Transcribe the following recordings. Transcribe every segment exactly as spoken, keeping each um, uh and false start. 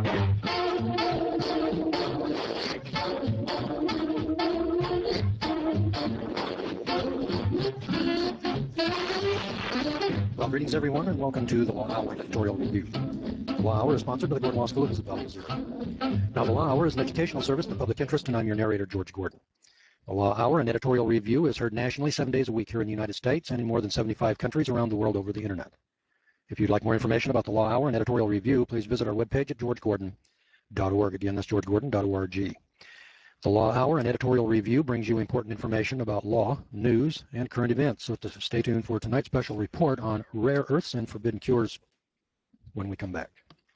Well, greetings everyone, and welcome to the Law Hour Editorial Review. The Law Hour is sponsored by the Gordon Law School of Isabel, Missouri. Now, the Law Hour is an educational service in the public interest, and I'm your narrator, George Gordon. The Law Hour, an editorial review, is heard nationally seven days a week here in the United States and in more than seventy-five countries around the world over the internet. If you'd like more information about the Law Hour and editorial review, please visit our webpage at george gordon dot org. Again, that's george gordon dot org. The Law Hour and editorial review brings you important information about law, news, and current events. So to stay tuned for tonight's special report on rare earths and forbidden cures when we come back.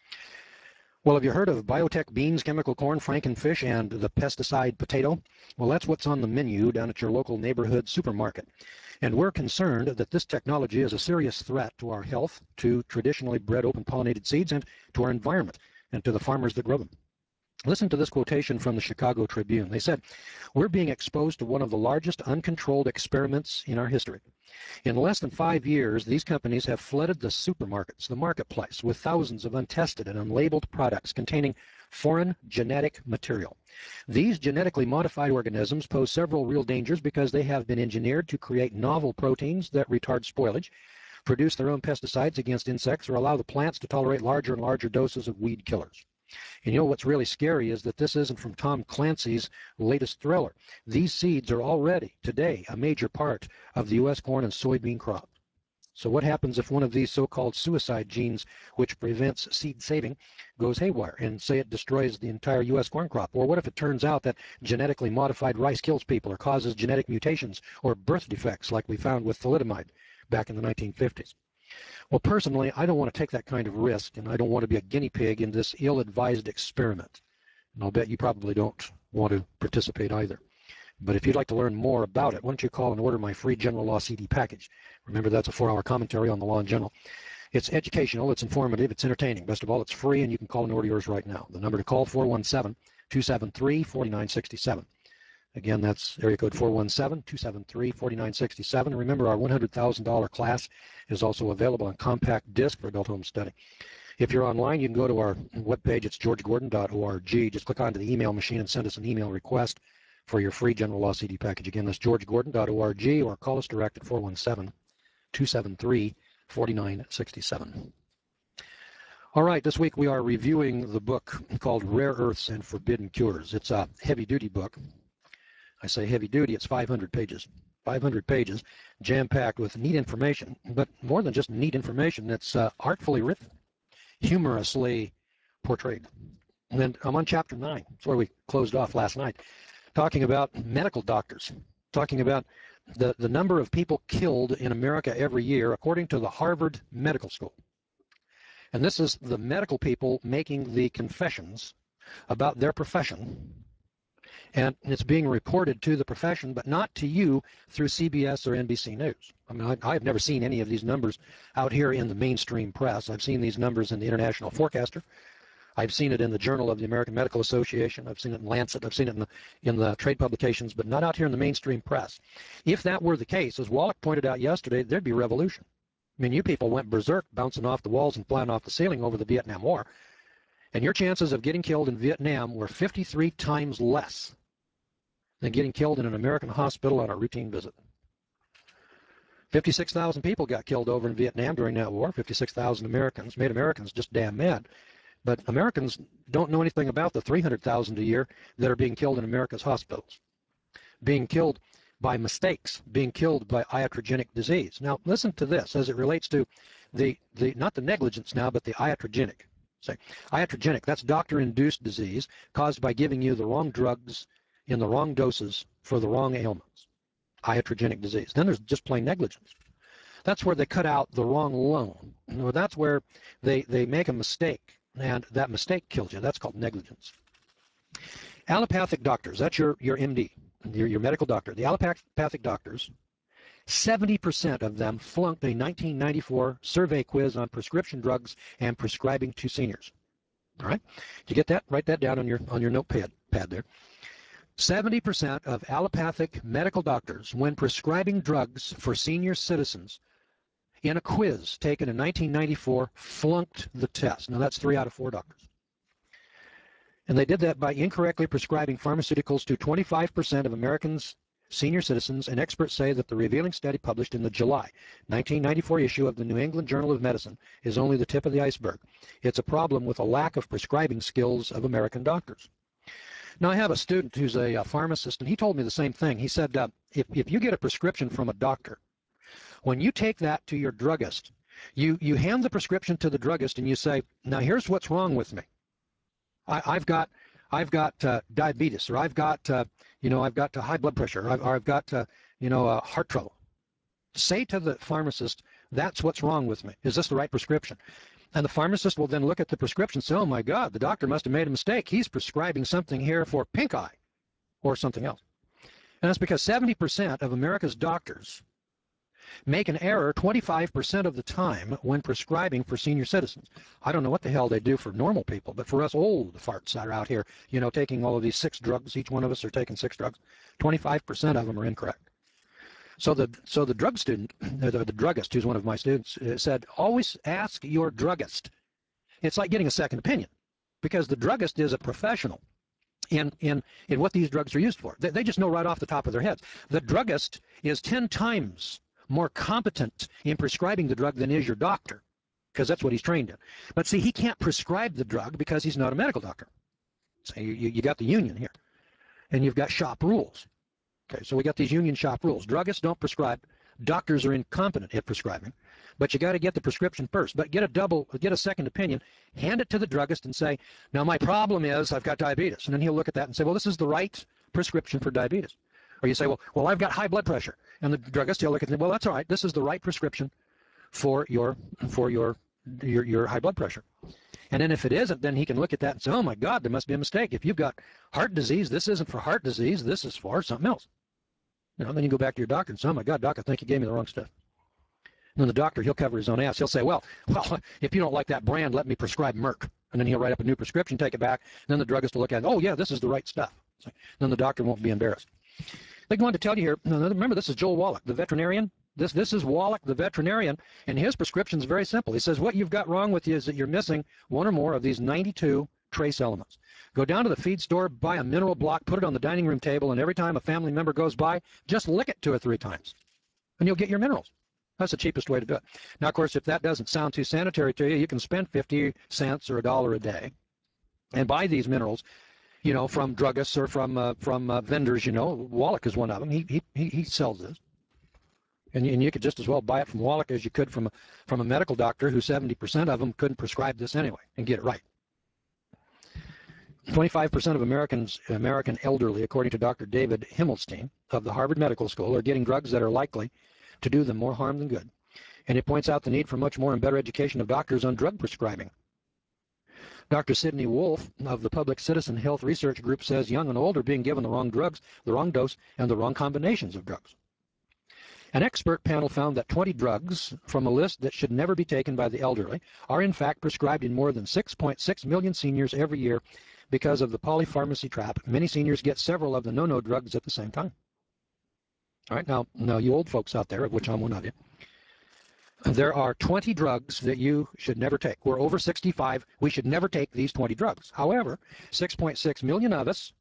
Well, have you heard of biotech beans, chemical corn, frankenfish, and the pesticide potato? Well, that's what's on the menu down at your local neighborhood supermarket. And we're concerned that this technology is a serious threat to our health, to traditionally bred open pollinated seeds, and to our environment, and to the farmers that grow them. Listen to this quotation from the Chicago Tribune. They said, "We're being exposed to one of the largest uncontrolled experiments in our history. In less than five years, these companies have flooded the supermarkets, the marketplace, with thousands of untested and unlabeled products containing foreign genetic material. These genetically modified organisms pose several real dangers because they have been engineered to create novel proteins that retard spoilage, produce their own pesticides against insects, or allow the plants to tolerate larger and larger doses of weed killers." And you know what's really scary is that this isn't from Tom Clancy's latest thriller. These seeds are already, today, a major part of the U S corn and soybean crop. So what happens if one of these so-called suicide genes, which prevents seed saving, goes haywire and, say, it destroys the entire U S corn crop? Or what if it turns out that genetically modified rice kills people or causes genetic mutations or birth defects like we found with thalidomide back in the nineteen fifties? Well, personally, I don't want to take that kind of risk, and I don't want to be a guinea pig in this ill-advised experiment. And I'll bet you probably don't want to participate either. But if you'd like to learn more about it, why don't you call and order my free General Law C D package? Remember, that's a four-hour commentary on the law in general. It's educational, it's informative, it's entertaining. Best of all, it's free, and you can call and order yours right now. The number to call, four one seven, two seven three, four nine six seven. Again, that's area code four one seven, two seven three, four nine six seven. And remember, our one hundred thousand dollar class is also available on compact disc for adult home study. If you're online, you can go to our webpage. It's george gordon dot org. Just click onto the email machine and send us an email request for your free General Law C D package. Again, that's george gordon dot org, or call us direct at four one seven, two seven three, four nine six seven. All right, this week we are reviewing the book called Rare Earths and Forbidden Cures. It's a heavy-duty book. I say heavy duty, it's five hundred pages. five hundred pages, jam-packed with neat information, but more than just neat information, it's uh, artfully written, humorously portrayed. And then I'm on chapter nine. That's where we closed off last night, talking about medical doctors, talking about the, the number of people killed in America every year, according to the Harvard Medical School. And this is the medical people making the confessions about their profession. And it's being reported to the profession, but not to you through C B S or N B C News. I mean, I, I've never seen any of these numbers out here in the mainstream press. I've seen these numbers in the International Forecaster. I've seen it in the Journal of the American Medical Association. I've seen it in Lancet. I've seen it in the, in the trade publications, but not out here in the mainstream press. If that were the case, as Wallach pointed out yesterday, there'd be revolution. I mean, you people went berserk, bouncing off the walls and flying off the ceiling over the Vietnam War. And your chances of getting killed in Vietnam were fifty-three times less than getting killed in an American hospital on a routine visit. fifty-six thousand people got killed over in Vietnam during that war. fifty-six thousand Americans, made Americans just damn mad. But Americans don't know anything about the three hundred thousand a year that are being killed in America's hospitals, being killed by mistakes, being killed by iatrogenic disease. Now, listen to this as it relates to the, the not the negligence now, but the iatrogenic. Say, iatrogenic, that's doctor-induced disease caused by giving you the wrong drugs in the wrong doses for the wrong ailments, iatrogenic disease. Then there's just plain negligence. That's where they cut out the wrong loan. You know, that's where they, they make a mistake, and that mistake kills you. That's called negligence. Allopathic doctors, that's your, your M D, your, your medical doctor. The allopathic doctors, seventy percent of them flunked a nineteen ninety-four survey quiz on prescription drugs and prescribing to seniors. All right? Did you get that? Write that down on your, on your notepad pad there. seventy percent of allopathic medical doctors, when prescribing drugs for senior citizens, in a quiz taken in nineteen ninety-four, flunked the test. Now, that's three out of four doctors. And they did that by incorrectly prescribing pharmaceuticals to twenty-five percent of Americans, senior citizens, and experts say that the revealing study published in the July nineteen ninety-four issue of the New England Journal of Medicine is only the tip of the iceberg. It's a problem with a lack of prescribing skills of American doctors. Now, I have a student who's a, a pharmacist, and he told me the same thing. He said, uh, if, if you get a prescription from a doctor, when you take that to your druggist, you, you hand the prescription to the druggist and you say, now here's what's wrong with me. I, I've got, I've got uh, diabetes, or I've got, uh, you know, I've got uh, high blood pressure, or I've, or I've got, uh, you know, uh, heart trouble. Say to the pharmacist, that's what's wrong with me. Is this the right prescription? And the pharmacist will then look at the prescription and say, oh my God, the doctor must have made a mistake. He's prescribing something here for pink eye or something else. And that's because seventy percent of America's doctors make an error twenty-five percent of the time when prescribing for senior citizens. I don't know what the hell they do for normal people, but for us old farts that are out here, you know, taking all of these six drugs, each one of us are taking six drugs, twenty-five percent of them are incorrect. So the so the drug student, the, the druggist, who's one of my students, uh, said, always ask your druggist. It's like getting a second opinion, because the druggist is a professional in in in what these drugs are used for. They, they just know right off the top of their heads. The druggist is ten times more competent in prescribing the drug than is your doctor, because that's what he's trained in. But see, he can't prescribe the drug because he's not a medical doctor. So you you, you got the union here, and you've got shop rules. Okay, so we got these union shop rules. Druggists don't prescribe. Doctors are incompetent at prescribing. But you got to get the prescription first. But get a double, get a second opinion, hand it to the druggist and say, now my problem is I've got diabetes. And then he'll look at that and say, well, this is the right prescription for diabetes. Or you say, well, well, I've got high blood pressure. And the druggist, he'll look at it and say, well, that's all right. This is the right prescription for your, for your, your, your high blood pressure. And then if it isn't, then he can look at that and say, oh my God, there must be a mistake. If you've got heart disease, this isn't for heart disease. This is for something else. You know, then you go back to your doctor and say, oh my God, doc, I think you gave me the wrong stuff. And then the doctor, he'll cover his own ass. He'll say, well, well, if you don't like that brand, let me prescribe Merck. And then he'll write up a new prescription, take it back. And then the druggist will look at it, oh yeah, this is the right stuff. So then the doctor won't be embarrassed. They go on to tell you here, remember this is Joel Wallach, the veterinarian. This, this is Wallach, the veterinarian, and his prescription is very simple. He says what you've got wrong with you is that you're missing one or more of these ninety-two trace elements. Go down to the feed store, buy a mineral block, put it on the dining room table, and every time a family member goes by, just lick it two or three times, and you'll get your minerals. That's the cheapest way to do it. Now, of course, if that doesn't sound too sanitary to you, you can spend fifty cents or a dollar a day and buy these minerals, you know, from druggists or from uh, from uh, vendors. You know, Wallach is one of them. He he he sells this. And you, and you could just as well buy it from Wallach as you could from a, from a medical doctor who seventy percent of them couldn't prescribe this anyway and get it right. twenty-five percent of Americans, American elderly, according to Doctor David Himmelstein of the Harvard Medical School, are getting drugs that are likely to do them more harm than good. And it points out the need for much more and better education of doctors on drug prescribing. Doctor Sidney Wolf of the Public Citizen Health Research Group says young and old are being given the wrong drugs, the wrong dose, and the wrong combinations of drugs. An expert panel found that twenty drugs from a list that should never be taken by the elderly are in fact prescribed in more than six point six million seniors every year because of the polypharmacy trap. Many seniors get several of the no-no drugs at the same time. All right, now, now you old folks out there, of which I'm one of you, there are twenty drugs that you should never take. We're over sixty-five. We should never take these twenty drugs. However, six point six million of us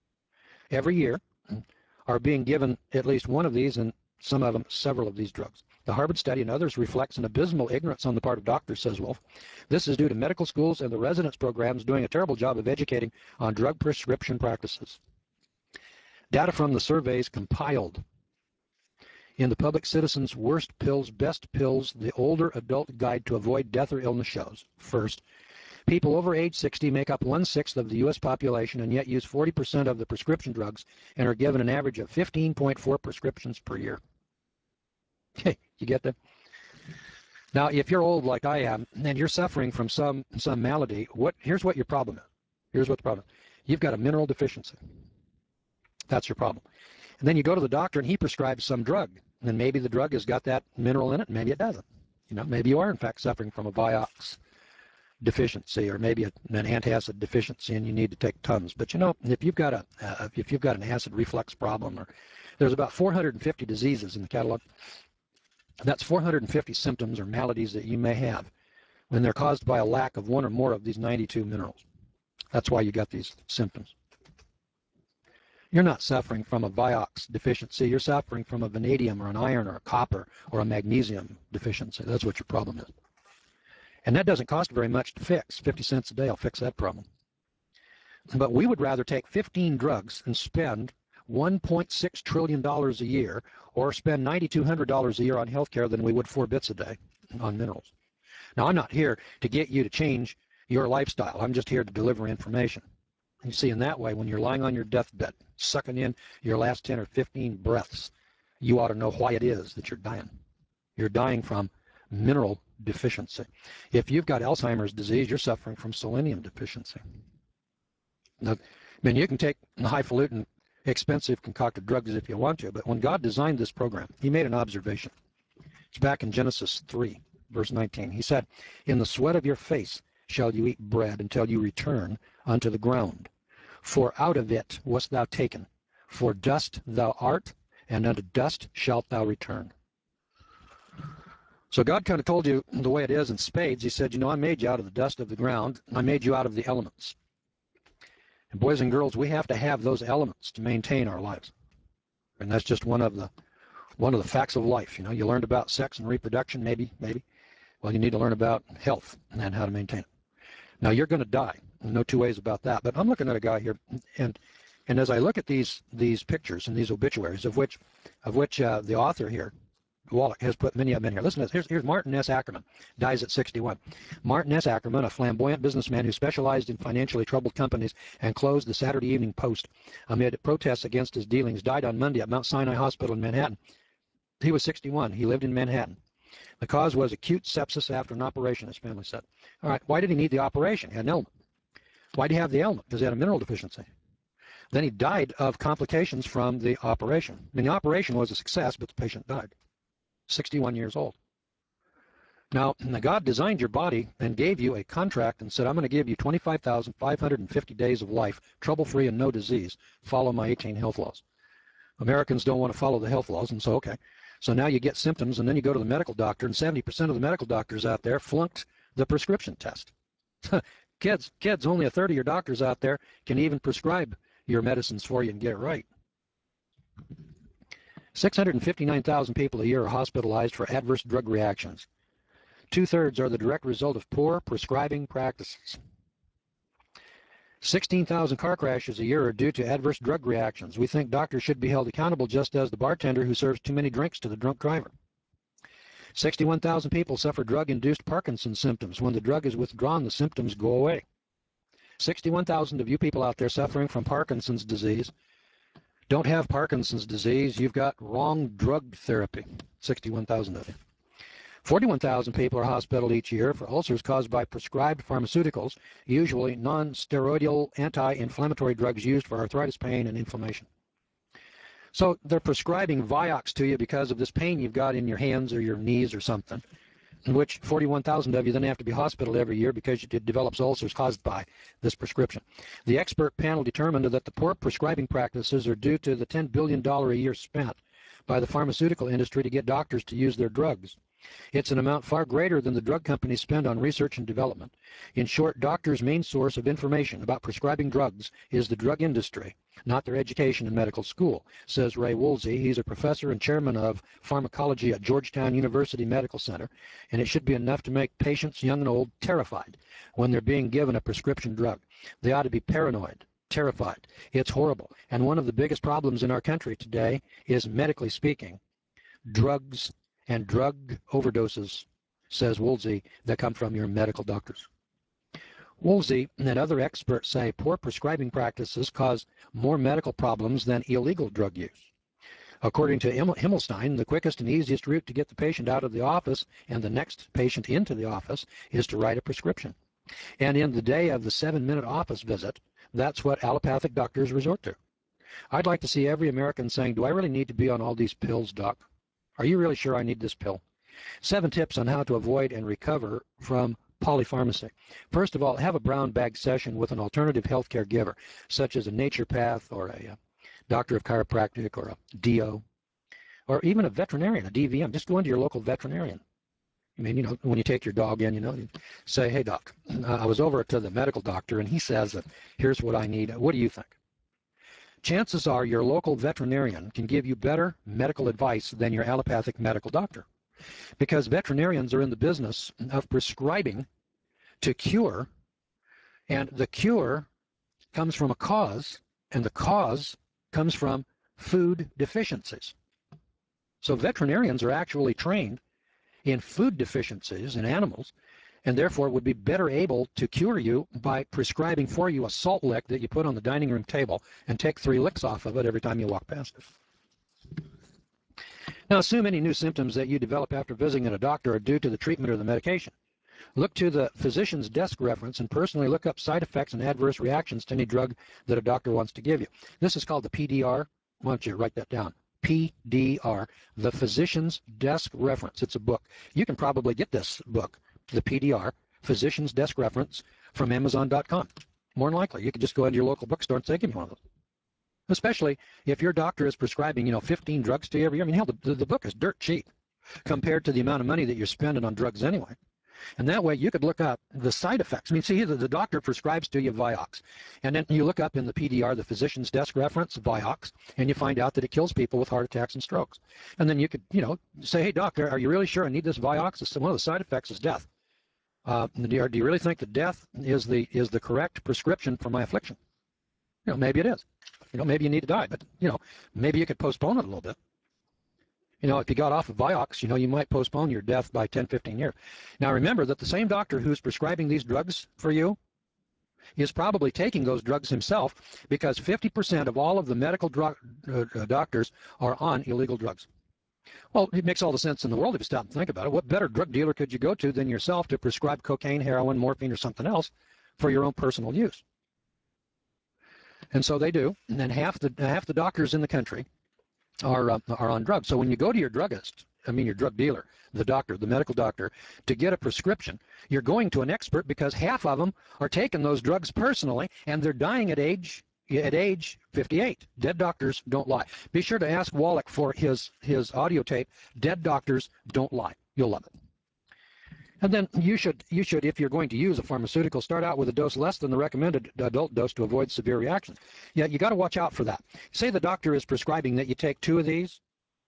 every year are being given at least one of these, and some of them several of these drugs. The Harvard study and others reflects an abysmal ignorance on the part of doctors, says Wolf. This is due to medical schools and the residence programs doing a terrible job of educating on drug prescription practices. Data from the surveys compiled in the Public Citizen's Worst Pills, Best Pills, the Older Adult Guide to Avoid Death or Illness shows. First, people over age sixty make up one-sixth of the U S population and yet use forty percent of the prescription drugs and are given an average of fifteen point four prescriptions per year. Hey, you get that? Now, if you're old like I am and you're suffering from some, some malady, what, here's what your problem is. Here's what the problem is. You've got a mineral deficiency. That's your problem. And then you go to the doctor and he prescribes some drug. And maybe the drug has got that mineral in it, maybe it doesn't. You know, maybe you are in fact suffering from a Vioxx deficiency, or maybe a, an antacid deficiency, and you need to take tons. But you know, if you've got a uh, if you've got an acid reflux problem, or there's about four hundred fifty diseases in the catalog. That's four hundred fifty symptoms or maladies that you may have when they're caused by a lack of one or more of these ninety-two minerals. That's why you got these symptoms. You're not suffering from a Vioxx deficiency. You're suffering from a vanadium or an iron or a copper or a magnesium deficiency. That's what your problem is. And that doesn't cost very much to fix. fifty cents a day will fix that problem. But we would rather take fifteen drugs and spend one point six trillion dollars a year or spend nine thousand two hundred dollars a year on health care than we would four bits a day on minerals. Now, I'm not here to get you to change your lifestyle. I'm just here to deliver information. You see, in that way, when you're lying on your deathbed, sucking in your last ten or fifteen breaths, you ought to know why it is that you're dying. You're dying from mineral deficiency. If you've got Alzheimer's disease, you're suffering from selenium deficiency. Now, I mean, you can take highfalutin, expensive concocted drugs if you want to, but when God designed this program, he made an observation. It's back in Genesis three, verse nineteen. He said, "In the sweat of your face shall you eat bread until you return unto the ground. For out of it wast thou taken. For dust thou art, and unto dust shalt thou return." So God kind of told you the way it is in spades. He said, you know, I made you out of the dust of the ground. I made you out of the elements. And boys and girls, we have to have those elements to maintain our lives. And that's just one of the one of the facts of life. You know, you learned about sex and reproduction, maybe, maybe. Well, you need to learn about health and how to maintain it. Now, you're going to die. No two ways about that. But I'm looking at a guy here, and and as I look at these these pictures and these obituaries, of which of which uh, the author here, Wallach, has put many of them in here. Listen to this. Here's, here's Martin S. Ackerman, dies at sixty-one. Martin S. Ackerman, a flamboyant businessman who specialized in financially troubled companies and closed the Saturday Evening Post amid protests against his dealings, died on Monday at Mount Sinai Hospital in Manhattan. He was sixty-one. He lived in Manhattan. The cause was acute sepsis after an operation, his family said. All right, why did he need the operation? He had an ailment. Why did he have the ailment? Because he had a mineral deficiency. Then he died of complications from the operation. I mean, the operation was a success, but the patient died. sixty-one years old. Now, God designed your body and gave you a contract and said, I'm going to give you twenty-five thousand five hundred fifty days of life, trouble-free and no disease. Follow my eighteen health laws. Americans don't want to follow the health laws, and so, okay. So now you get symptoms, and then you go to the medical doctor, and seventy percent of the medical doctors out there flunked the prescription test. kids, kids, only a third of your doctors out there can even prescribe your medicines for you and get it right. six hundred fifty-nine thousand people a year are hospitalized for adverse drug reactions. Two-thirds are the direct result of poor prescribing practices. sixteen thousand car crashes a year are due to adverse drug reactions. We think doctors should be held accountable just as the bartender who serves too many drinks to the drunk driver. sixty-one thousand people suffer drug-induced Parkinson's symptoms. When the drug is withdrawn, the symptoms go away. sixty-one thousand of you people out there suffering from Parkinson's disease don't have Parkinson's disease. You've got wrong drug therapy. sixty-one thousand of you. forty-one thousand people are hospitalized each year for ulcers caused by prescribed pharmaceuticals, usually non-steroidal anti-inflammatory drugs used for arthritis, pain, and inflammation. So they're prescribing Vioxx to you because of this pain you've got in your hands or your knees or something, in which forty-one thousand of you then have to be hospitalized every year because it develops ulcers caused by this prescription. The expert panel determined that the poor prescribing practices are due to the ten billion dollars a year spent by the pharmaceutical industry to get doctors to use their drugs. It's an amount far greater than the drug companies spend on research and development. In short, doctors' main source of information about prescribing drugs is the drug industry, not their education in medical school, says Ray Woolsey. He's a professor and chairman of pharmacology at Georgetown University Medical Center, and it should be enough to make patients, young and old, terrified when they're being given a prescription drug. They ought to be paranoid, terrified. It's horrible. And one of the biggest problems in our country today is, medically speaking, drugs and drug overdoses, says Woolsey, that come from your medical doctors. Woolsey and other experts say poor prescribing practices cause more medical problems than illegal drug use. According to Himmelstein, the quickest and easiest route to get the patient out of the office and the next patient into the office is to write a prescription. And in the day of the seven-minute office visit, that's what allopathic doctors resort to. I'd like to see every American saying, do I really need to be on all these pills, doc? Are you really sure I need this pill? Seven tips on how to avoid and recover from polypharmacy. First of all, have a brown bag session with an alternative healthcare giver, such as a naturopath or a, a doctor of chiropractic or a D O, or even a veterinarian, a D V M. Just go into your local veterinarian I mean, you know, when you take your dog in, you know, you say, hey, doc, I was over to the medical doctor, and he says that here's what I need. What do you think? Chances are your local veterinarian can give you better medical advice than your allopathic medical doctor, because veterinarians are in the business of prescribing to cure, and the cure comes from a cause, and the cause comes from food deficiencies. So veterinarians are actually trained in food deficiencies in animals, and therefore would be better able to cure you by prescribing for you a salt lick that you put on the dining room table and take three licks off of it every time you walk past it. Now, assume any new symptoms that you develop after visiting a doctor are due to the treatment or the medication. Look to the physician's desk reference and personally look up side effects and adverse reactions to any drug that a doctor wants to give you. This is called the P D R. Why don't you write that down? P D R, the Physician's Desk Reference. It's a book. You can probably get this book, the P D R, Physician's Desk Reference, from Amazon dot com. More than likely, you could just go into your local bookstore and say, give me one of those. Especially if your doctor is prescribing, you know, fifteen drugs to you every year. I mean, hell, the, the book is dirt cheap compared to the amount of money that you're spending on drugs anyway. And that way you could look up the side effects. I mean, see, the, the doctor prescribes to you Vioxx. And then you look up in the P D R, the Physician's Desk Reference, Vioxx, and you find out that it kills people with heart attacks and strokes. And then you could, you know, say, hey, doctor, are you really sure I need this Vioxx? One of the side effects is death. Uh, do you, do you really think that death is the, is the correct prescription for my affliction? You know, maybe it is. You know, maybe you need to die, but, you know, maybe you could postpone it a little bit. You know, if you got off of Vioxx, you know, you might postpone your death by ten, fifteen years. Now, remember that the same doctor who's prescribing these drugs for you is probably taking those drugs himself, because fifty percent of all of the medical drug, uh, doctors are on illegal drugs. Well, it makes all the sense in the world if you stop and think about it. What better drug dealer could you go to than yourself to prescribe cocaine, heroin, morphine, or something else for your own personal use? And so they do. And then half the, half the doctors in the country are uh, are on drugs. So when you go to your druggist, I mean your drug dealer, the doctor, the medical doctor, to get a prescription, you're going to an expert, because half of them are taking those drugs personally, and they're dying at age at age fifty-eight. Dead doctors don't lie. Be sure to ask Wallach for his his audio tape. Dead doctors don't lie. You'll love it. And then you should, you should, if you're going to use a pharmaceutical, start out with a dose less than the recommended adult dose to avoid severe reactions. Yeah, you got to watch out for that. Say the doctor is prescribing that you take two of these.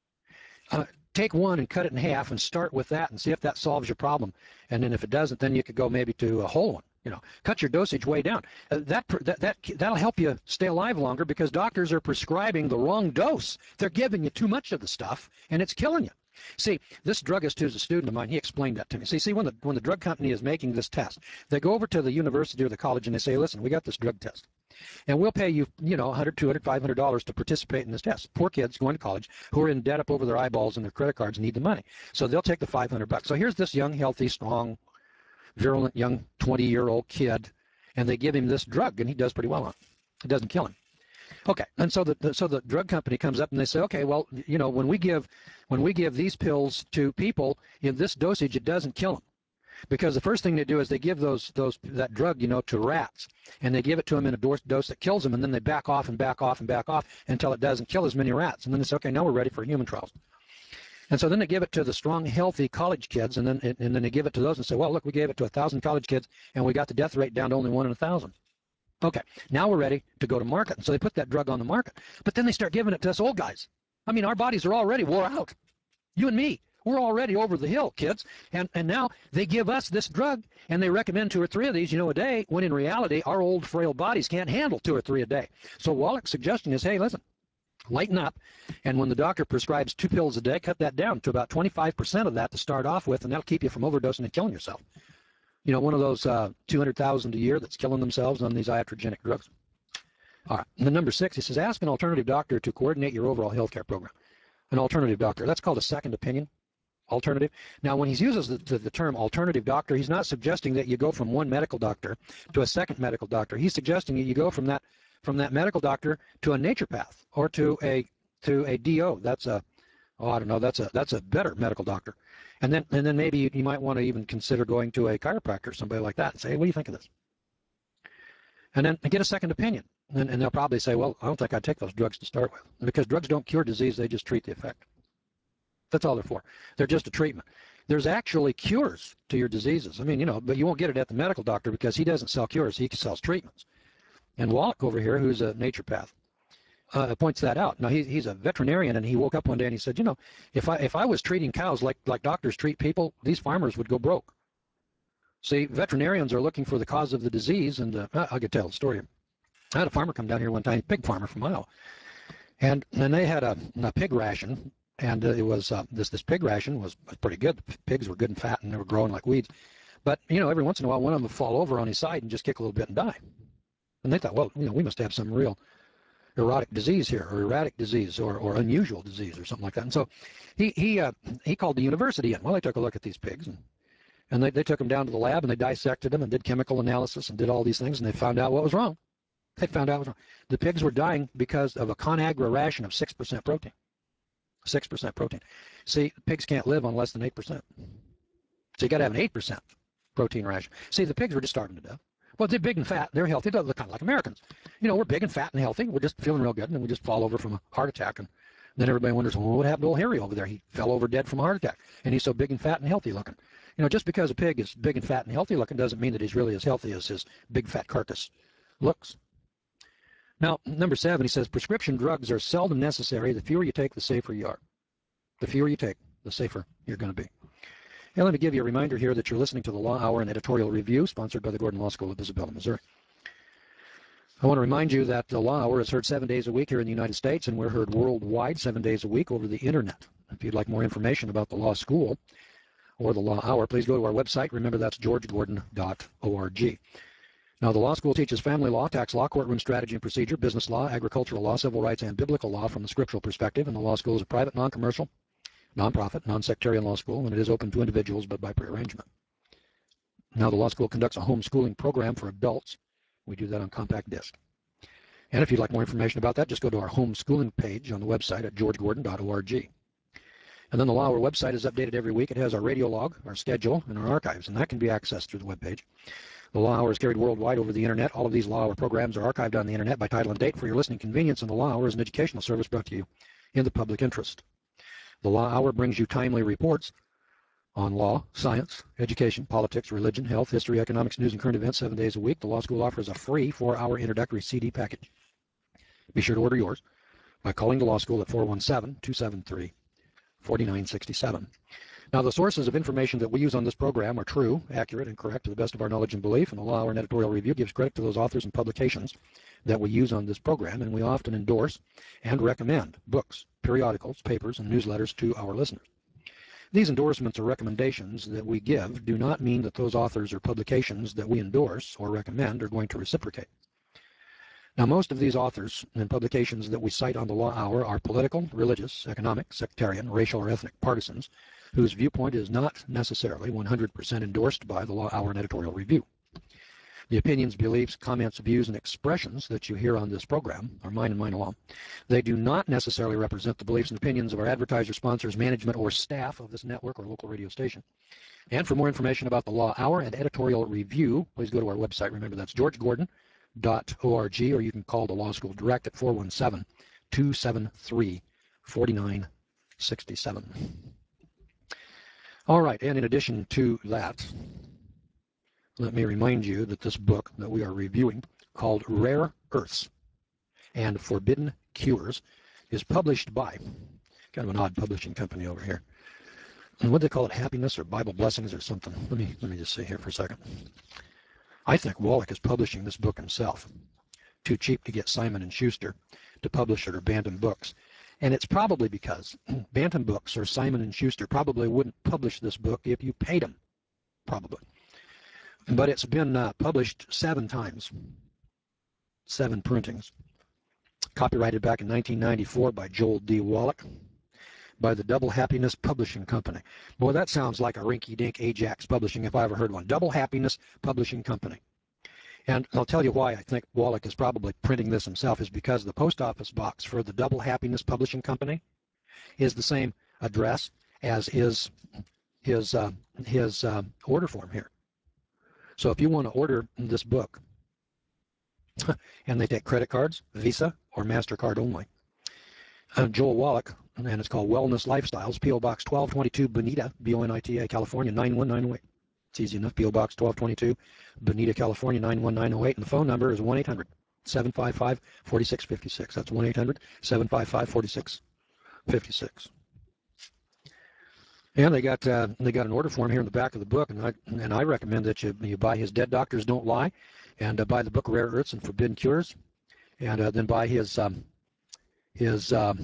Uh, take one and cut it in half and start with that and see if that solves your problem. And then if it doesn't, then you could go maybe to a whole one. You know, cut your dosage way down. Uh, that, that, that, that'll help you stay alive longer, because doctors are prescribing the wrong dose. They're giving you too much of the stuff, and it's killing you. See, this druggist who's a student of mine, he explained that to me. See, see, when the when the drug company is making this test, they go over to the university or the college and they say, listen, we got this drug test, and we'll pay you, you know, one hundred, two hundred, five hundred dollars to participate in this test. Poor kids going to college who are in debt up over their eyeballs and their credit cards and need the money. So they'll take the five hundred bucks. So here's this young, healthy, strong, virulent, young twenty-year-old kid, and they give him this drug, and he does pretty well on it. It doesn't kill him. Okay, and so the, the so the drug company comes up and they say, okay, well, you know, when we give when we give these pills to people in this dosage, it doesn't kill them, because the first thing they do is they give those those that drug, you know, to rats, and they give it to them in a dose, dose that kills them, and then they back off and back off and back off until it doesn't kill as many rats, and then they say, okay, now we're ready for human trials. And so then they give it to the strong, healthy college kids, and then and then they give it to those and say, well, look, we gave it to a thousand college kids, and we got the death rate down to only one in a thousand. Okay, now we're ready to go to market. And so they put that drug on the market. But then they start giving it to us old guys. I mean, our bodies are already wore out. You and me, we're already over the hill, kids. And, and now they give us this drug, and they recommend two or three of these, you know, a day, when in reality, our old, frail bodies can't handle two or three a day. So Wallach's suggestion is, hey, listen, lighten up. And when the doctor prescribes two pills a day, cut that down to about twenty-five percent of that to start off with, and that'll keep you from overdosing and killing yourself. You know, one of those uh, two hundred thousand a year that's killing themselves on these iatrogenic drugs. All right, and then number six, he says, ask an alternative doctor to coordinate your overall health care program. An alternative doctor, that's called a second opinion, alternative. Now, when he uses the, the, the term alternative doctor, he's not suggesting that you go from one medical doctor to a second medical doctor. He's suggesting that you go from that from that medical doctor to a naturopath or to a to a D O. That's a, oh, I don't know, that's a that's a better medical doctor. And then, and then maybe you, you might want to even consider going to a chiropractor, somebody like that, and say, hey, what do you think of this? And then get a second opinion. And, and they'll probably say, well, I don't think I'd take those drugs to start with. Because drugs don't cure disease, they just treat the effect. That's all they're for. They're just a treatment. there's actually cures to your diseases. I mean, you know, but you won't get it at the medical doctor because he doesn't sell cures. He sells treatments. And Wallach over here, who's a naturopath, uh, points that out. Now, he, he's a veterinarian, and he woke up one day and he said, you know, if I if I was treating cows like, like doctors treat people, these farmers would go broke. See, veterinarians are looking for the cause of the disease, and uh, I could tell the story. I had a farmer come down here one time, pig farmer from Iowa, and and they had a, a pig ration, and uh, it was uh, this this pig ration was, was pretty good. The pigs were good and fat, and they were growing like weeds. But you know, every once in a while, one of them would fall over on his side and just kick a little bit and die. And they thought, well, you know, we must have some real erotic disease here, or erratic disease, or, or unusual disease, or something like that. And so he he uh, he called the university in. Well, they took a look at these pigs, and and they, they took them down to the lab, and they dissected them and did chemical analysis and did all these things, and they found out what was wrong. They found out what was wrong. The pigs were dying because of a ConAgra ration of six percent protein. six percent protein. See, pigs can't live on less than eight percent. So you got to have an eight percent protein ration. See, the pigs were just starving to death. Well, they're big and fat. They're healthy. They look kind of like Americans. You know, we're big and fat and healthy. We're just feeling real good, and then we just fall over from a heart attack. And then everybody wonders, well, what happened to old Harry over there? He fell over dead from a heart attack, and he's so big and fat and healthy looking. You know, just because a pig is big and fat and healthy looking doesn't mean that he's really as healthy as his big fat carcass looks. Now, number seven, he says, prescription drugs are seldom necessary. The fewer you take, the safer you are. The fewer you take, the safer you're going to be. And let me give you a reminder here that you're listening to the Law Hour and Editorial Review, sponsored by the Gordon Law School of Isabella, Missouri. I want to remind you that the Law Hour is heard seven days a week here in the United States, and we're heard worldwide seven days a week over the Internet. If you'd like more information about the Law School or the Law Hour, please go to our website. Remember, that's george gordon dot org. Now, the law school teaches family law, tax law, courtroom strategy and procedure, business law, agricultural law, civil rights, and biblical law from the scriptural perspective. And the law school is a private, non-commercial, non-profit, non-sectarian law school, and it is open to individuals, but by prearrangement. Now, the law school conducts a homeschooling program for adults. We do that on compact disc. And if you'd like more information about that, just go to our homeschooling page on the website at george gordon dot org. And then the Law Hour website is updated every week. It has our radio log, our schedule, and our archives, and that can be accessed through the webpage. The Law Hour is carried worldwide over the Internet. All of these Law Hour programs are archived on the Internet by title and date for your listening convenience, and the Law Hour is an educational service brought to you in the public interest. The Law Hour brings you timely reports on law, science, education, politics, religion, health, history, economics, news, and current events seven days a week. The Law School offers a free four-hour introductory C D package. Be sure to order yours by calling the Law School at four one seven, two seven three, four nine six seven. Now, the sources of information that we use on this program are true, accurate, and correct to the best of our knowledge and belief, and the Law Hour and Editorial Review gives credit to those authors and publications that we use on this program, and we often endorse and recommend books, periodicals, papers, and newsletters to our listeners. These endorsements or recommendations that we give do not mean that those authors or publications that we endorse or recommend are going to reciprocate. Now, most of these authors and publications that we cite on the Law Hour are political, religious, economic, sectarian, racial, or ethnic partisans whose viewpoint is not necessarily one hundred percent endorsed by the Law Hour and Editorial Review. The opinions, beliefs, comments, views, and expressions that you hear on this program are mine and mine alone. They do not necessarily represent the beliefs and opinions of our advertisers, sponsors, management, or staff of this network or local radio station. And for more information about the Law Hour and Editorial Review, please go to our website. Remember, that's george gordon dot org, or you can call the Law School direct at four one seven, two seven three, four nine six seven. All right, and in addition to that, let me remind you that this book that we are reviewing, called Rare Earths and Forbidden Cures, is published by kind of an odd publishing company over here. And what do they call it, Happiness or Bible Blessings or something? Let me let me just see here for a second. I think Wallach is publishing this book himself. Too cheap to get Simon and Schuster to publish it, or Bantam Books. And it's probably because Bantam Books or Simon and Schuster probably wouldn't publish this book if you paid them, probably. But it's been uh, published seven times, seven printings. Copyrighted back in nineteen ninety-four by Joel D. Wallach, by the Double Happiness Publishing Company. Boy, that sounds like a rinky-dink Ajax Publishing if I ever heard one. Double Happiness Publishing Company. And I'll tell you why I think Wallach is probably printing this himself, is because the post office box for the Double Happiness Publishing Company is the same address as is his, uh, his uh, order form here. So if you want to order this book, and they take credit cards, Visa, or MasterCard only, uh, Joel Wallach and it's called Wellness Lifestyles, P O Box twelve twenty-two, Bonita, B O N I T A, California, nine one nine oh eight. It's easy enough, P O Box twelve twenty-two, Bonita, California, nine one nine oh eight, and the phone number is one eight hundred, seven five five, four six five six. That's one eight hundred, seven five five, four six five six. And they got uh, they got an order form here in the back of the book, and I and I recommend that you you buy his Dead Doctors Don't Lie, and uh, buy the book Rare Earths and Forbidden Cures, and uh, then buy his um, his um,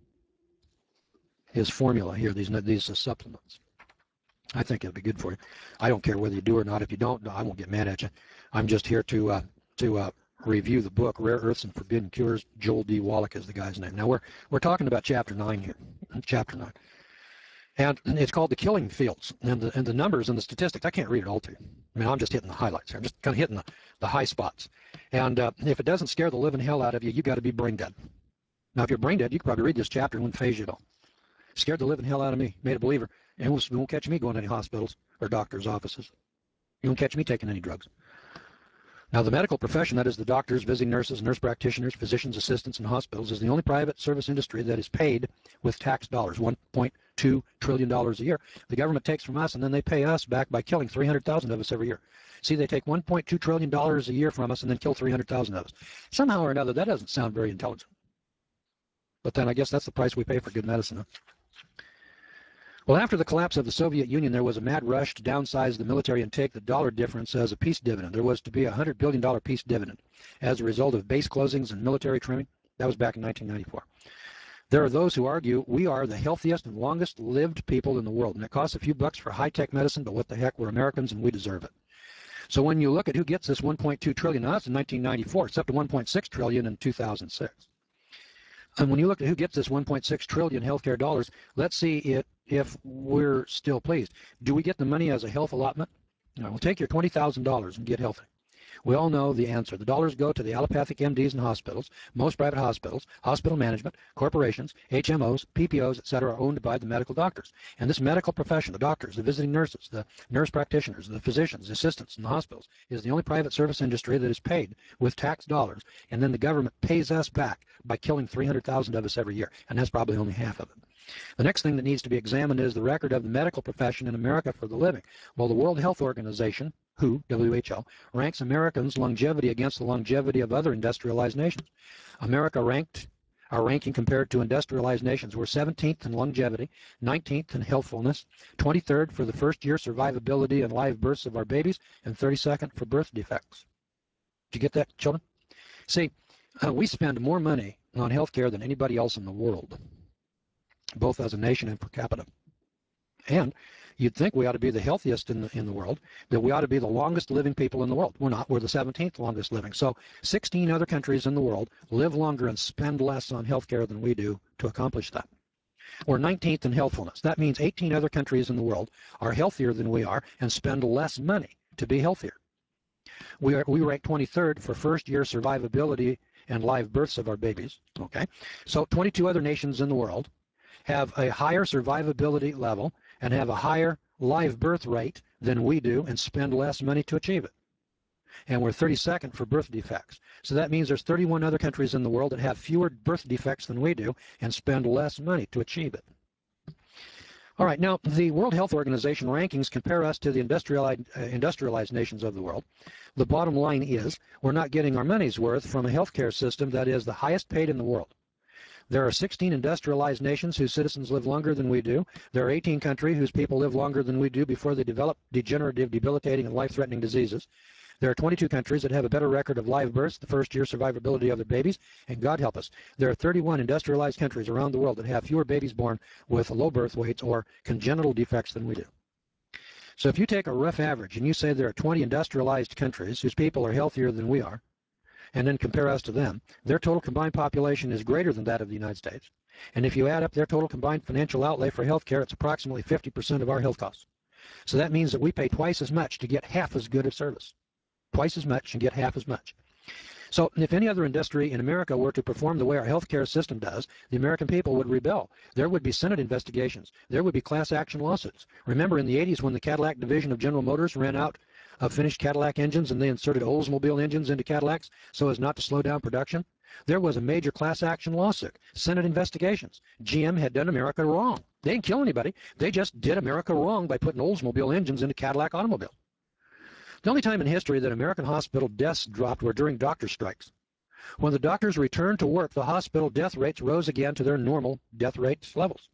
his formula here, these these uh, supplements. I think it'll be good for you. I don't care whether you do or not. If you don't, I won't get mad at you. I'm just here to uh, to uh, review the book Rare Earths and Forbidden Cures. Joel D. Wallach is the guy's name. Now we're we're talking about chapter nine here, chapter nine. And it's called The Killing Fields, and the, and the numbers and the statistics, I can't read it all to you. I mean, I'm just hitting the highlights here. I'm just kind of hitting the, the high spots. And uh, if it doesn't scare the living hell out of you, you got to be brain dead. Now, if you're brain dead, you can probably read this chapter and wouldn't phase you at all. Scared the living hell out of me, made a believer. And it won't, it won't catch me going to any hospitals or doctors' offices. You won't catch me taking any drugs. Now, the medical profession, that is the doctors, visiting nurses, nurse practitioners, physicians, assistants, and hospitals, is the only private service industry that is paid with tax dollars, one point two trillion dollars a year. The government takes from us, and then they pay us back by killing three hundred thousand of us every year. See, they take one point two trillion dollars a year from us and then kill three hundred thousand of us. Somehow or another, that doesn't sound very intelligent. But then I guess that's the price we pay for good medicine, huh? Well, after the collapse of the Soviet Union, there was a mad rush to downsize the military and take the dollar difference as a peace dividend. There was to be a one hundred billion dollars peace dividend as a result of base closings and military trimming. That was back in nineteen ninety-four. There are those who argue we are the healthiest and longest lived people in the world, and it costs a few bucks for high-tech medicine, but what the heck, we're Americans and we deserve it. So when you look at who gets this one point two trillion dollars, now that's in nineteen ninety-four, it's up to one point six trillion dollars in two thousand six. And when you look at who gets this one point six trillion dollars healthcare dollars, let's see it if we're still pleased. Do we get the money as a health allotment? No, we'll take your twenty thousand dollars and get healthy. We all know the answer. The dollars go to the allopathic M Ds and hospitals. Most private hospitals, hospital management, corporations, H M Os, P P Os, et cetera, are owned by the medical doctors. And this medical profession, the doctors, the visiting nurses, the nurse practitioners, the physicians, the assistants in the hospitals, is the only private service industry that is paid with tax dollars. And then the government pays us back by killing three hundred thousand of us every year. And that's probably only half of it. The next thing that needs to be examined is the record of the medical profession in America for the living. Well, the World Health Organization, W H O, W H O, ranks Americans' longevity against the longevity of other industrialized nations. America ranked, our ranking compared to industrialized nations, we're seventeenth in longevity, nineteenth in healthfulness, twenty-third for the first year survivability and live births of our babies, and thirty-second for birth defects. Did you get that, children? See, uh, we spend more money on health care than anybody else in the world, both as a nation and per capita. And you'd think we ought to be the healthiest in the, in the world, that we ought to be the longest living people in the world. We're not. We're the seventeenth longest living. So sixteen other countries in the world live longer and spend less on health care than we do to accomplish that. We're nineteenth in healthfulness. That means eighteen other countries in the world are healthier than we are and spend less money to be healthier. We, are, we rank twenty-third for first year survivability and live births of our babies. Okay, so twenty-two other nations in the world have a higher survivability level and have a higher live birth rate than we do and spend less money to achieve it. And we're thirty-second for birth defects. So that means there's thirty-one other countries in the world that have fewer birth defects than we do and spend less money to achieve it. All right, now the World Health Organization rankings compare us to the industrialized, uh, industrialized nations of the world. The bottom line is we're not getting our money's worth from a healthcare system that is the highest paid in the world. There are sixteen industrialized nations whose citizens live longer than we do. There are eighteen countries whose people live longer than we do before they develop degenerative, debilitating, and life-threatening diseases. There are twenty-two countries that have a better record of live births, the first year survivability of their babies, and God help us, there are thirty-one industrialized countries around the world that have fewer babies born with low birth weights or congenital defects than we do. So if you take a rough average and you say there are twenty industrialized countries whose people are healthier than we are, and then compare us to them, their total combined population is greater than that of the United States. And if you add up their total combined financial outlay for health care, it's approximately fifty percent of our health costs. So that means that we pay twice as much to get half as good a service. Twice as much and get half as much. So if any other industry in America were to perform the way our healthcare system does, the American people would rebel. There would be Senate investigations. There would be class action lawsuits. Remember in the eighties when the Cadillac division of General Motors ran out of finished Cadillac engines and they inserted Oldsmobile engines into Cadillacs so as not to slow down production, there was a major class action lawsuit, Senate investigations. G M had done America wrong. They didn't kill anybody. They just did America wrong by putting Oldsmobile engines into Cadillac automobiles. The only time in history that American hospital deaths dropped were during doctor strikes. When the doctors returned to work, the hospital death rates rose again to their normal death rate levels.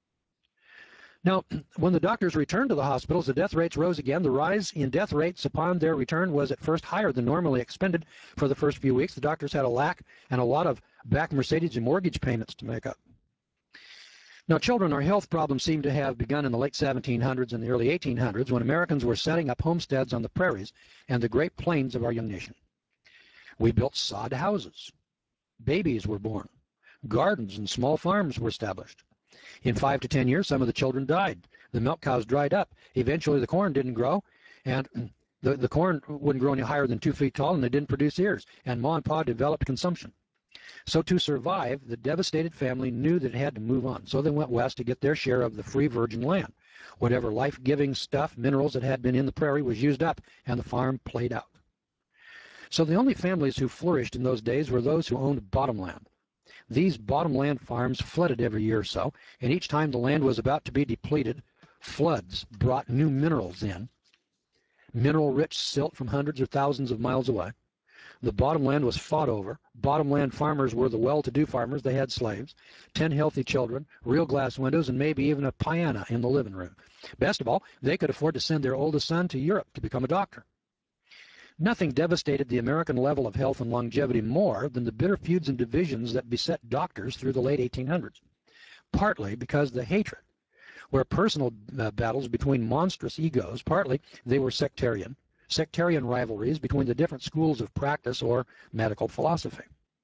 Now, when the doctors returned to the hospitals, the death rates rose again. The rise in death rates upon their return was at first higher than normally expended for the first few weeks. The doctors had a lack and a lot of back Mercedes and mortgage payments to make up. Now, children or health problems seem to have begun in the late seventeen hundreds and the early eighteen hundreds when Americans were setting up homesteads on the prairies and the great plains of our young nation. We built sod houses. Babies were born. Gardens and small farms were established. In five to ten years, some of the children died. The milk cows dried up. Eventually, the corn didn't grow, and the, the corn wouldn't grow any higher than two feet tall, and they didn't produce ears, and Ma and Pa developed consumption. So to survive, the devastated family knew that it had to move on, so they went west to get their share of the free virgin land. Whatever life-giving stuff, minerals that had been in the prairie was used up, and the farm played out. So the only families who flourished in those days were those who owned bottomland. These bottomland farms flooded every year or so, and each time the land was about to be depleted, floods brought new minerals in, mineral-rich silt from hundreds or thousands of miles away. The bottomland was fought over. Bottomland farmers were the well-to-do farmers. They had slaves, ten healthy children, real glass windows, and maybe even a piano in the living room. Best of all, they could afford to send their oldest son to Europe to become a doctor. Nothing devastated the American level of health and longevity more than the bitter feuds and divisions that beset doctors through the late eighteen hundreds, partly because the hatred were personal uh, battles between monstrous egos, partly they were sectarian, sectarian rivalries between the different schools of practice or medical philosophy.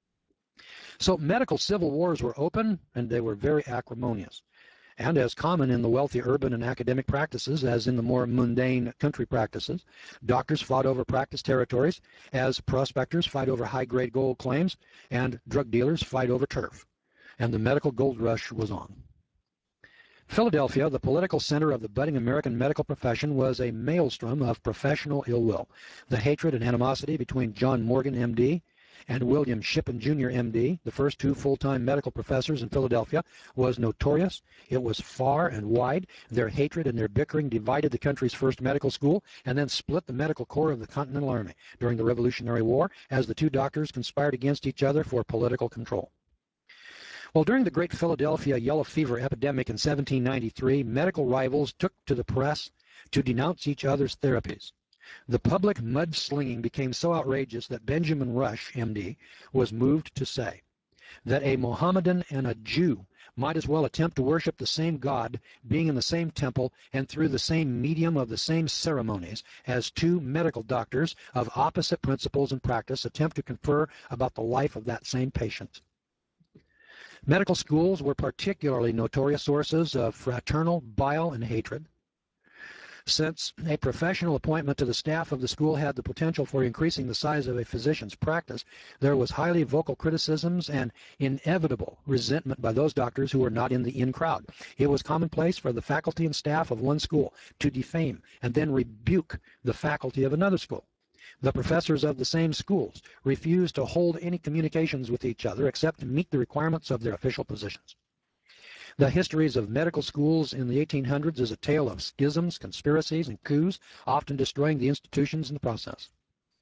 So medical civil wars were open and they were very acrimonious. And as common in the wealthy urban and academic practices as in the more mundane country practices, doctors fought over practice territories as prospectors fight over high-grade gold claims and drug dealers fight over turf. And the medical gold rush was on. Philadelphia, the political center of the budding American medical profession, was a maelstrom of professional ill will. The hatred and animosity between John Morgan, M D, and William Shippen, Junior, M D, the first two full-time medical professors in Philadelphia, was notorious. It was far and wide. Their hatred and their bickering divided the country's first medical school and then split the medical corps of the Continental Army during the Revolutionary War as the two doctors conspired against each other for political control. Well, during the Great Philadelphia Yellow Fever epidemic in seventeen ninety-three, medical rivals took to the press to denounce each other's therapies. The public mudslinging became so outrageous that Benjamin Rush, M D, was moved to say that a Mohammedan and a Jew might as well attempt to worship the same God, being in the same temple and through the same medium of the same ceremonies, as two medical doctors of opposite principles and practice attempt to confer about the life of that same patient. Medical schools were particularly notorious sources of fraternal bile and hatred. Since a professional appointment to the staff of the school had the potential for increasing the size of a physician's practice, there was highly vocal criticisms and inevitable resentment by those doctors who were not in the in crowd. It was commonplace for the faculty and staff of one school to defame and then rebuke the faculty of another school. The professors of the same schools refused to hold any communications with each other except to meet the requirements of their official positions. The histories of medical schools in the eighteen hundreds is a tale of schisms, conspiracies, and coups, often destroying the institutions in the process.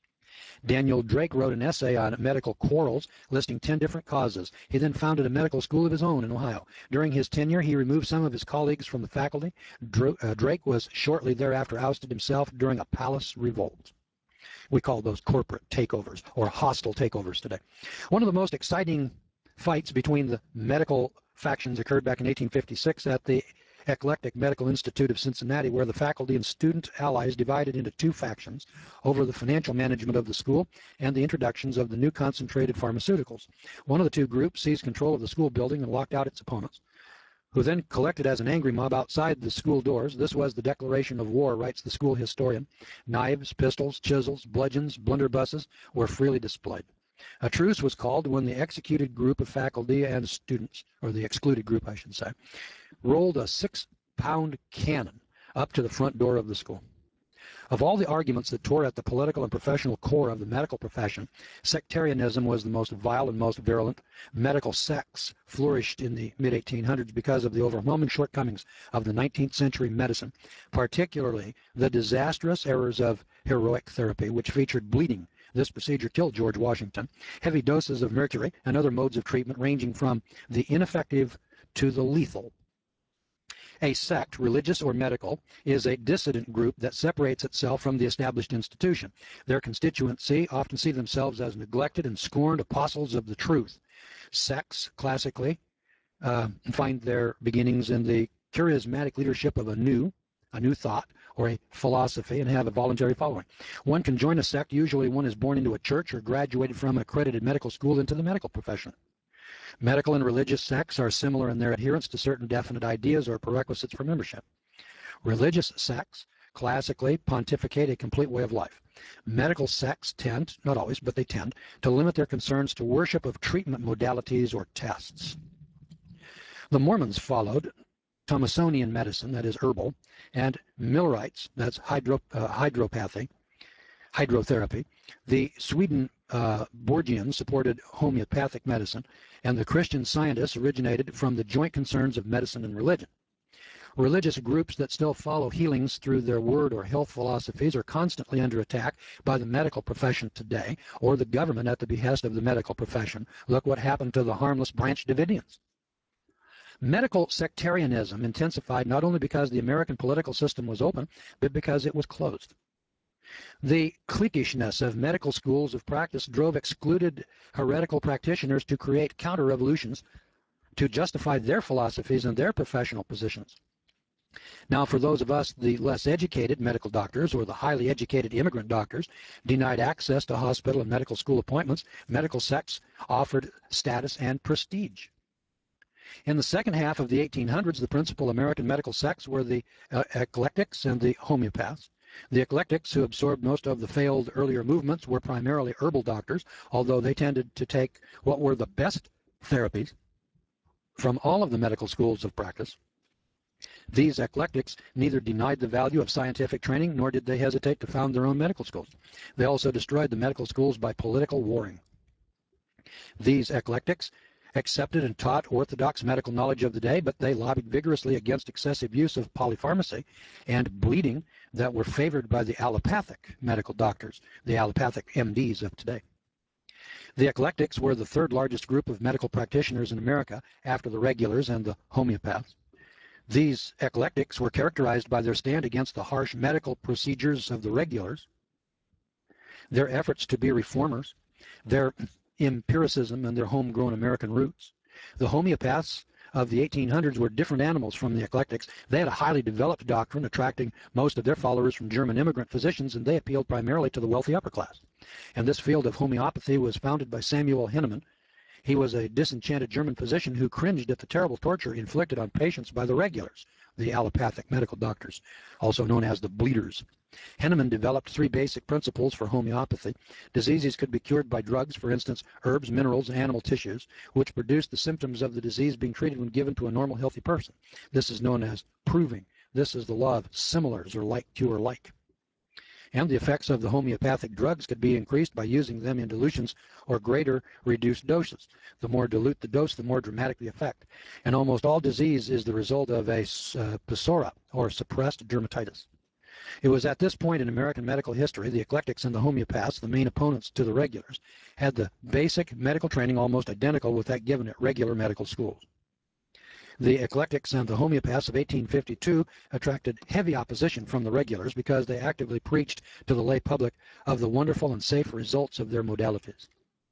Daniel Drake wrote an essay on medical quarrels, listing ten different causes. He then founded a medical school of his own in Ohio. During his tenure, he removed some of his colleagues from the faculty. Drake was shortly thereafter ousted himself during a palace revolt. We call those corporate takeovers or hostile takeovers today. One of the most exciting fights between the medical factions occurred back in eighteen fifty-six at the Eclectic Medical Institute of Cincinnati, where the faculty and student allies divided into two factions over the financial management of the school and the introductions of the new concentrated pharmaceuticals. One of the two groups seized control of the school building and locked out its opponents, who then collected as an angry mob outside the school doors. This was the declaration of war, writes the school historian. Knives, pistols, chisels, bludgeons, blunderbusses were freely displayed. A truce was called when the executed group of faculty and students, or the excluded group, I should say, rolled a six-pound cannon up to the front door of the school. Of all the arguments that tore at the political and professional core of the medical profession, sectarianism was the most vile and most virulent. Medical sects flourished in the mid eighteen hundreds because of the overwhelming shortcomings of the nineteenth century medicine, particularly the disastrous errors of heroic therapy, which featured bleeding. This procedure killed George Washington. Heavy doses of mercury and other modes of treatment ranging from the ineffective to the lethal. A sect, religious or medical, is a dissident group that separates itself from the established institution. Their constituency often see themselves as neglected and scorned apostles of the truth. Sects, classically, uh, find their beginnings in the charismatic leadership of a new, a new thought, or a philosophy, and have a voluntary following. One can join a sect, usually one is born into a church or graduated from an accredited medical school into the medical profession. Medical and religious sects are similar in their adherence to certain definite ideas or prerequisites for membership. Religious sects classically pontificate a complete way of life. Medical sects tend, not always, but they tend, to limit their concerns to worship of treatment modalities or tests. The Mormons followed Thomasonian medicine, that is herbal, and Millerites, that's hydro, uh, hydropathy, hydrotherapy. The Sweden uh, Borgians supported homeopathic medicine, and the Christian Scientists originated from the joint concerns of medicine and religion. Religious groups that still follow healings through their word or health philosophies are constantly under attack by the medical profession today, or the government at the behest of the medical profession. Look what happened to the harmless Branch Davidians. Medical sectarianism intensified not only because the American political system was open, but because it was closed. The cliquishness of medical schools of practice drove excluded heretical practitioners to create counter-revolutions to justify their philosophies and their professional positions. Now, for those of us, the less educated medical doctors or the highly educated immigrant doctors, denied access to hospital and medical school appointments, medical sects offered status and prestige. In the second half of the eighteen hundreds, the principal American medical sects were the uh, eclectics and the homeopaths. The eclectics, who absorbed most of the failed earlier movements, were primarily herbal doctors, although they tended to take what were the best therapies from all of the medical schools of practice. These eclectics neither denied the value of scientific training, nor did they hesitate to found their own medical schools. They also destroyed the medical schools by political warring. These eclectics accepted and taught orthodox medical knowledge of the day, but they lobbied vigorously against excessive use of polypharmacy and bleeding that were favored by the allopathic medical doctors, the allopathic M Ds of today. The eclectics were the third largest group of medical practitioners in America after the regulars and the homeopaths. These eclectics were characterized by their stand against the harsh medical procedures of the regulars, their efforts to be reformers, their empiricism, and their homegrown American roots. The homeopaths of the eighteen hundreds were different animals from the eclectics. They had a highly developed doctrine, attracting most of their followers from German immigrant physicians, and they appealed primarily to the wealthy upper class. And this field of homeopathy was founded by Samuel Hahnemann. He was a disenchanted German physician who cringed at the terrible torture inflicted on patients by the regulars, the allopathic medical doctors, also known as the bleeders. Hahnemann developed three basic principles for homeopathy. Diseases could be cured by drugs, for instance, herbs, minerals, and animal tissues, which produced the symptoms of the disease being treated when given to a normal, healthy person. This is known as proving. This is the law of similars, or like cure like. And the effects of the homeopathic drugs could be increased by using them in dilutions or greater reduced doses. The more dilute the dose, the more dramatic the effect. And almost all disease is the result of a uh, psora, or suppressed dermatitis. It was at this point in American medical history, the eclectics and the homeopaths, the main opponents to the regulars, had the basic medical training almost identical with that given at regular medical schools. The eclectics and the homeopaths of eighteen fifty-two attracted heavy opposition from the regulars because they actively preached to the lay public of the wonderful and safe results of their modalities.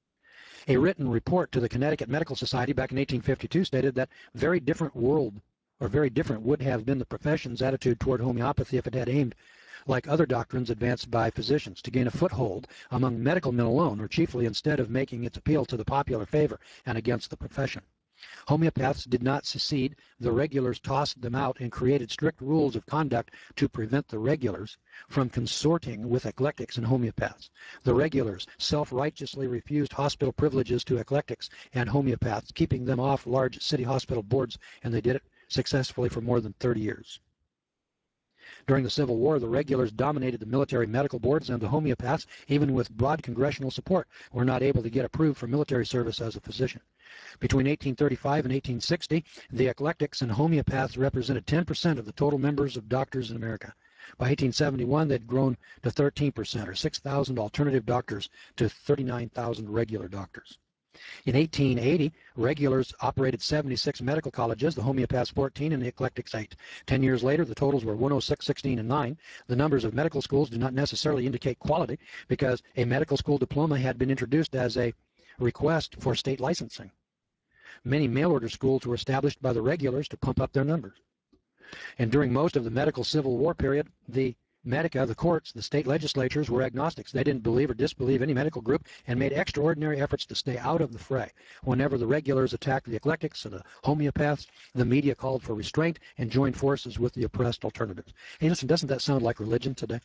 A written report to the Connecticut Medical Society back in eighteen fifty-two stated that very different world, or very different would have been the profession's attitude toward homeopathy if it had aimed, like other doctrines advanced by physicians, to gain a foothold among medical men alone, or chiefly instead of making its appeal to the popular favor and against the profession. Homeopaths did not secede. The regulars tossed them out and created strict rules of conduct to prevent the regulars from consorting with eclectics and homeopaths. The regulars self-righteously refused hospital privileges to eclectics and homeopaths, keeping them off large city hospital boards, and they did it successfully for more than thirty years. During the Civil War, the regulars dominated the military medical boards, and the homeopaths, even with broad congressional support, were not able to get approved for military service as a physician. Between eighteen thirty-five and eighteen sixty, the eclectics and homeopaths represented ten percent of the total members of doctors in America. By eighteen seventy-one, they'd grown to thirteen percent, or six thousand alternative doctors to thirty-nine thousand regular doctors. In eighteen eighty, regulars operated seventy-six medical colleges, the homeopaths fourteen, and the eclectics eight. Ten years later, the totals were one oh six, sixteen, and nine. The numbers of medical schools do not necessarily indicate quality, because a medical school diploma had been introduced as a request for state licensing. Many mail-order schools were established by the regulars to pump up their numbers. And during most of the medical Civil War period, the Medica, the courts, the state legislatures were agnostics. They didn't believe or disbelieve any medical group and made extraordinary efforts to stay out of the fray. Whenever the regulars attacked the eclectics and the homeopaths, the media called for restraint and joined forces with the oppressed alternatives. Hey, listen, doesn't that sound like religion today?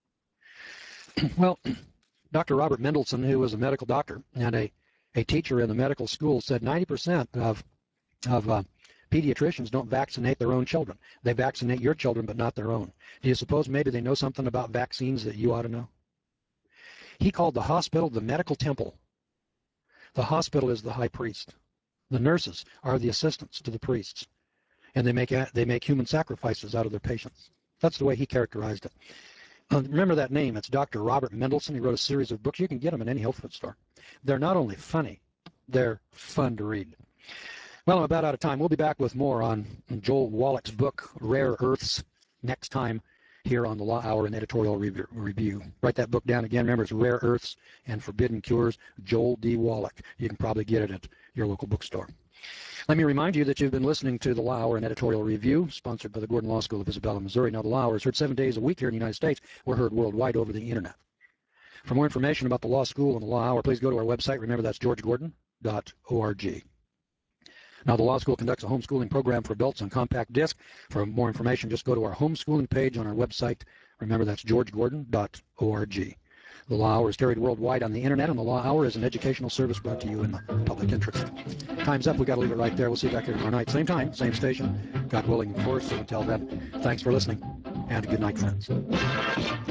Well, Doctor Robert Mendelsohn, who was a medical doctor and a, a teacher in the medical school, said ninety percent of, of uh, pediatricians don't vaccinate their own children. They vaccinate your children, but not their own. Do you suppose maybe they know something about vaccines that you ought to know? He called the hospital the medical temple. The hospital is the high priest. The nurses are the assistants to the priests, and they make they make human sacrifices out of their patients. That's the way he characterized it. Uh, remember that name. It's Doctor Robert Mendelsohn. He wrote a series of books. You can get them in any health food store. They're not only funny, they're fun to read. Well, I'm about out of time. We'll be back with more on Joel Wallach's book, Rare Earths, next time here on the Law Hour and Editorial Review. Write that book down again. Remember, it's Rare Earths and Forbidden Cures, Joel D. Wallach. You can probably get it at your local bookstore. Let me remind you that you've been listening to the Law Hour and Editorial Review, sponsored by the Gordon Law School of Isabella, Missouri. Now, the Law Hour is heard seven days a week here in the United States. We're heard worldwide over the Internet. For more information about the Law School and the Law Hour, please go to our website. Remember, that's george gordon dot org. Now, the Law School conducts a homeschooling program for adults on compact disc. For more information, just go to our homeschooling page on our website. Remember, that's george gordon dot org. The Law Hour is carried worldwide on the Internet, and the Law Hour is an educational service brought to you in the public interest. Time's up. We've got to leave it right there. We'll see you back here tomorrow night. Same time, same station. God willing, of course. So until then, thanks for listening, and good night, friends.